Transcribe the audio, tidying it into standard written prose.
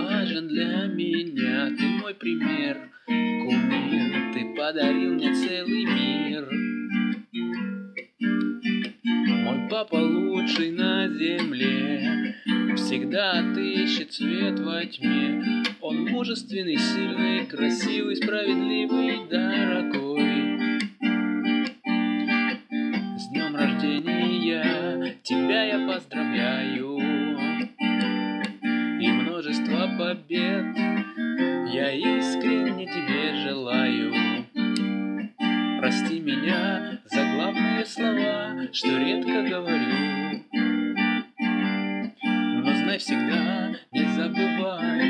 важен для меня. Ты мой пример, кумир, ты подарил мне целый мир. Мой папа лучший на земле, всегда отыщет свет во тьме. Он мужественный, сильный, красивый, справедливый, дорогой. С днем рождения тебя я поздравляю, и множество побед я искренне тебе желаю. Прости меня за главные слова, что редко говорю, но знай всегда, не забывай,